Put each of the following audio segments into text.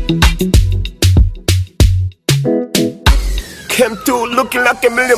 Came through looking like $1 million.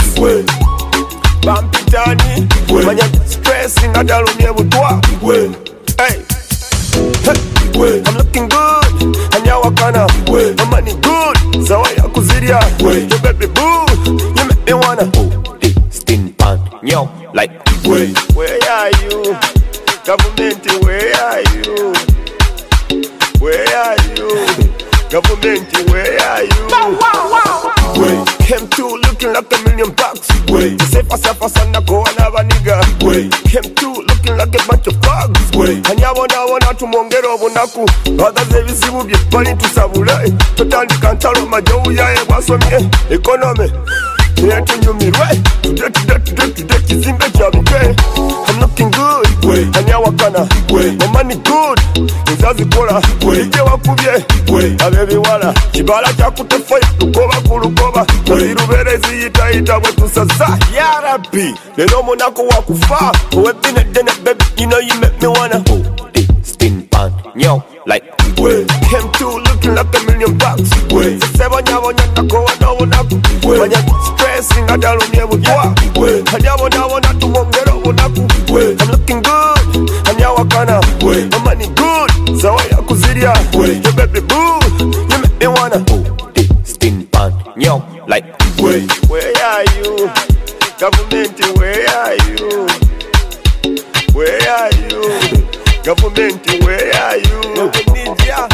Bampitani, manya stressing adalumye budwa. Hey, I'm looking good, anyawakana. My money good, zawa ya kuziria. Your baby boo, you make me wanna. Stin pan, yo, like where are you? Government, where are you? Where are you? Government, where are you? Came through looking like $1 million. To say for sana go another nigga. Came through looking like a bunch of thugs. Anyabona tumongero bunaku. Others ebisibu bye bali tusabula. Totandika ntalo majowu yaye bwasomye. Economy yetunyumirwe. Today kizinga kyabike. I'm looking good. Anyawakana. My money good. Nzazikola. Ije wakubye. Abebiwala. Kibala kyakutefoya. Lukoba kulukoba. Olirubere ziyita bwe tusasa. Ya Rabbi. Lelo munako wakufa. Owepine dene baby. You know you make me wanna. Spin pan. Yo. Like came through looking like $1 million. Sesebonya nako wanaku. Manya stressing adalumye budwa. Anyabona tumongero bunaku. I'm looking good. Anyawakana. My money good. Zawa ya kuziria. Your baby boo. You make me wanna. Spin pan. Yo. Like where are you? Government, where are you? Where are you? Government, where are you? We need ya.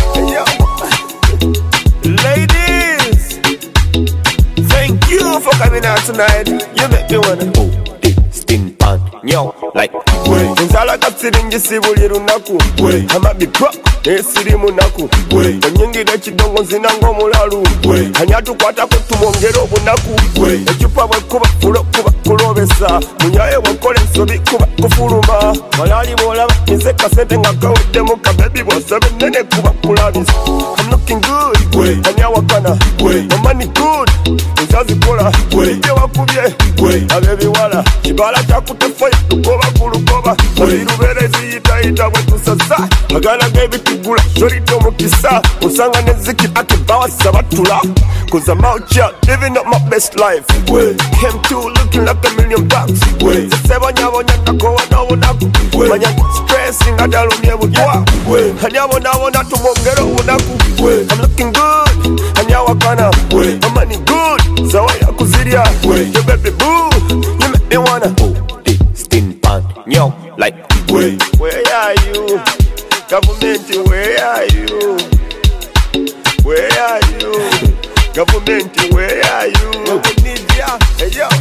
Ladies, thank you for coming out tonight. You make me wanna spin pan, yo, like Nzala katsiringi sibuli runaku Hama bipwa, esiri munaku Onyingi dechi dongo zinango mulalu Hanyatu kwata kwetu mongero bunaku Echupa wekuba kuba kulobesa Munyaye wakole sobi kuba kufuruma Malali molaba, nzeka sente nga kawete muka Baby wasabe nene kuba kulabisa I'm looking good, anyawakana My money good, nzazikola Ije wakubye, abebiwala Kibala chakutefoya, lukoba kulukoba Olirubere ziyita bwe tusasa Agala gebitugula, shorito mukisa Usanga neziki akibawa sabatula Cause I'm out here, living up my best life Came through looking like $1 million. Sesebonya nako wanaku. Manya stressing adalumye budwa. Anyabona tumongero bunaku. I'm looking good, anyawakana. My money good, zawa ya kuziria. Your baby boo, you make me wanna. Spin pan, yo, like where are you? Government, where are you? Where are you? Government, where are you? We need ya. Hey yo,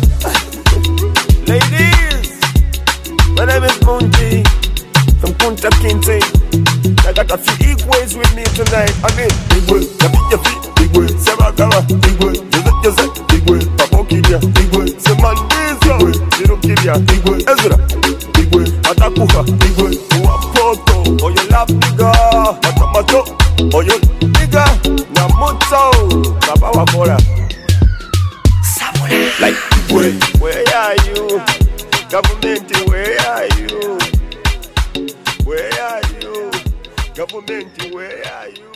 ladies, my name is Munji from Kunta Kinte. I got a few equals with me tonight. I mean, big way, your feet, big way, Saragawa, big way, Joseph, big way, Papa Kidia, big way, Semandizo, Zero Kidia, big way, Ezra, big way, Atakuha, big way, Wapoto, or your love nigga, Atamato, or your nigga, Namuto, Kabawa Bora. Like where are you? Government, where are you? Where are you? Government, where are you?